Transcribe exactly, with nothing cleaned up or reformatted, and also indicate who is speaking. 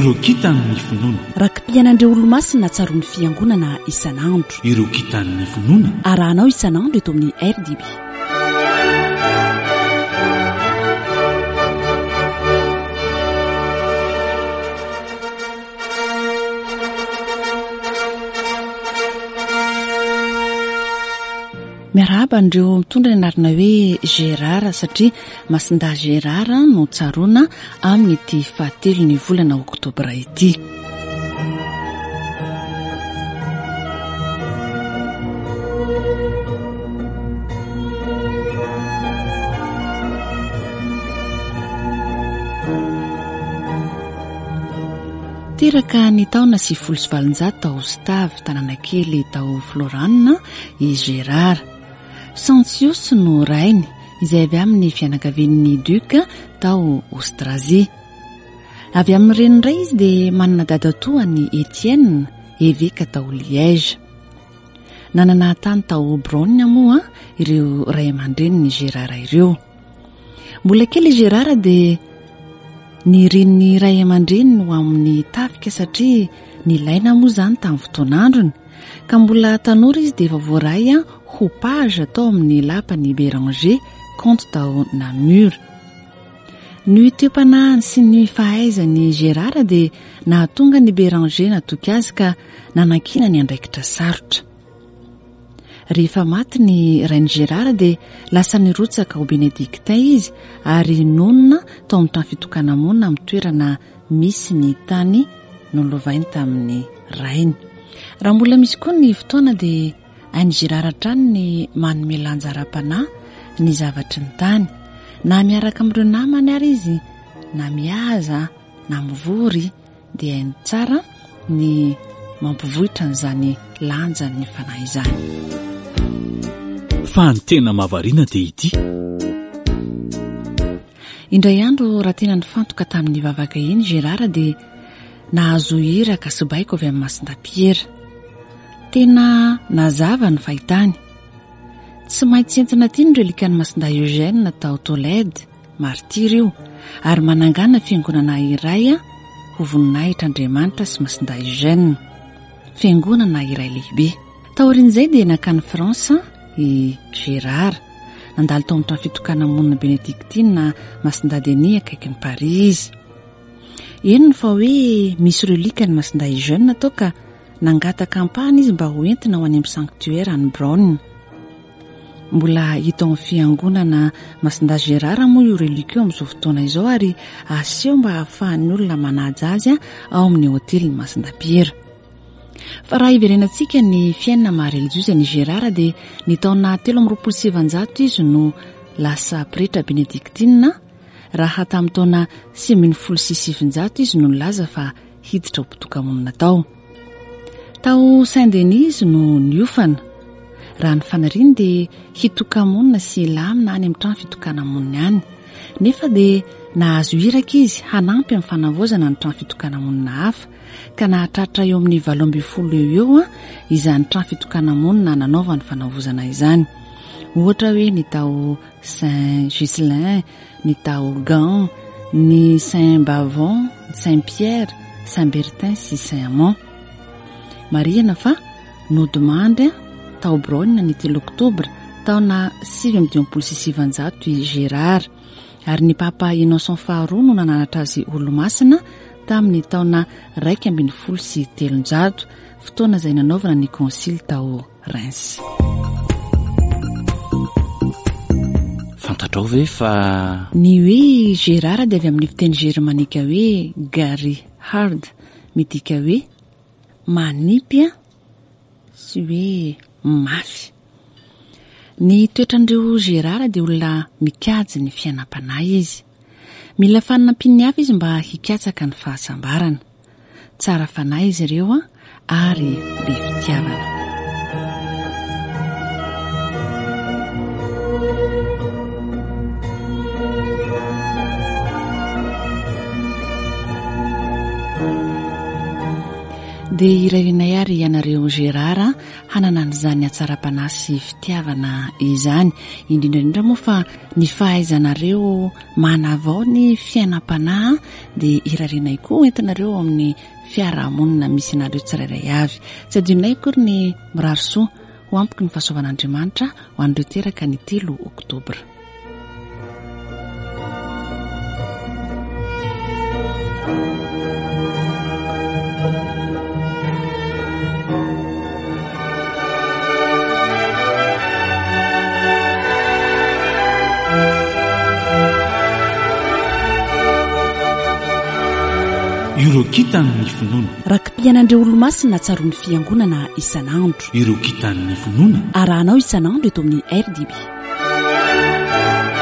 Speaker 1: ireo kitan'ny finoana
Speaker 2: rakim-pianandreo olo-masina tsaroan'ny fiangonana isan'andro
Speaker 1: ireo kitan'ny finoana
Speaker 2: arahanao isan'andro eto amin'ny R D B. miarahaba andreo mitondra ny anarina hoe Gérard satria masinda Gérard no tsaroana amin'ny ity fahatelo ny volana oktobra ity. teraka ny taona sy folo sy valonjato tao Ostave tanàna kely tao Floranina i Gérard. Sancios no rainy izay avy amin'ny fianakavian'ny duka tao Austrasie. Avy amin'ny reny indray izy dia manana dadatoa ny Etienne évêque tao Liège. Nanana tany tao Brogne moa ireo ray aman-dreny ny Gérard ireo. Mbola kely Gérard dia ny reniny ray aman-dreny no amin'ny tafika satria nilaina moa izany tamin'ny fotoan'androny ka mbola tanora izy dia efa voaray ho page atao amin'ny lapany Béranger comte tao Namur. Ny toe-panahiny sy ny fahaizany Gérard dia nahatonga ny Béranger natoky azy ka nanankina ny andraikitra sarotra. Rehefa maty ny rainy Gérard dia lasa nirotsaka ho Benedictin izy ary nonina tao amin'ny trano fitokana monina amin'ny toerana misy ny tany nolovainy tamin'ny rainy. Raha mbola misy koa ny fotoana dia hainy Gérard hatrany ny manome lanjaram-panahy ny zavatry ny tany na miaraka amin'ireo namany ary izy na mihaza na mivory dia hainy tsara ny mampivohitra n'izany lanjan'ny fanahy izany.
Speaker 1: Fa ny tena mahavariana dia ity.
Speaker 2: Indray andro raha tena nifantoka tamin'ny vavaka iny Gérard dia nahazo iraka sy baiko avy amin'ny masindapiera. Tena nazava ny fahitany. Tsy maintsy entina tiany ireo likan'ny masinda Eugène tao Tolède, martyr io, ary manangana fiangonana iray ho voninahitran'Andriamanitra sy masinda Eugène. Fiangonana iray lehibe. Taorin'izay dia nakany Fransa i Gérard. Nandalo tao amin'ny trano fitokana monina Benedictine masinda Denis akaiky ny Paris. Eny fa hoe misy ireo likany masinda Eugène tao ka nangata kampany izy mba ho entina ho any amin'ny sanctuaire any Brogne. Mbola hita amin'ny fiangonana masinda Gérard moa io relique io amin'izao fotoana izao ary aseho mba hahafahan'ny olona manaja azy ao amin'ny hôtely ny masindapiera. Fa raha iverenantsika ny fiainana maha-religiose ny Gérard dia ny taona telo amby roapolo sy sivanjato izy no lasa pretra Benedictine raha tamin'ny taona sivy ambin'ny folo sy sivinjato izy no nilaza fa hiditra ho mpitoka-monina tao. Tao Saint-Denis no niofana. Raha ny fanariany dia hitoka-monina sy lamina any amin'ny trano fitokana monina any. Nefa dia nahazo iraka izy hanampy amin'ny fanavoazana ny trano fitokana monina hafa ka nahatratra eo amin'ny valo ambin'ny folo eo eo izany trano fitokana monina nanaova ny fanavozana izany. Ohatra hoe ny tao Saint-Ghislain, ny tao Gand, ny Saint-Bavon, Saint-Pierre, Saint-Bertin sy Saint-Amand. Marihana fa nodimandry tao Brogne ny telo oktobra taona sivy amby dimampolo sy sivanjato i Gérard ary ny papa Innocent faharoa no nananatra azy olo-masina tamin'ny taona raika ambin'ny folo sy telonjato fotoana izay nanaovana ny konsily tao Reims.
Speaker 1: Fantatrao ve fa
Speaker 2: ny hoe Gérard dia avy amin'ny fiteny germanika hoe Gary Hard midika hoe manipy sy hoe mafy. Ny toetrandreo Gérard dia olona mikajy ny fiainam-panahy izy. Mila fanampiany avy izy mba hikatsaka ny fahasambarana. Tsara fanahy izy ireo ary be fitiavana. dia irainay ary ianareo Gérard hanana n'izany atsara-panasy fitiavana izany, indrindraindrindra moa fa ny fahaizanareo manavao ny fiainam-panahy dia irainay koa entinareo amin'ny fiarahamonina misy anareo tsirairay avy. Tsy adinonay akory ny mirary soa ho ampiky ny fahasoavan'Andriamanitra ho an'ireo teraka ny telo oktobra.
Speaker 1: ireo kitan'ny finoana
Speaker 3: rakim-pianandreo olo-masina tsaroa ny fiangonana isan'andro.
Speaker 1: ireo kitan'ny finoana
Speaker 3: arahanao isan'andro eto amin'ny R D B.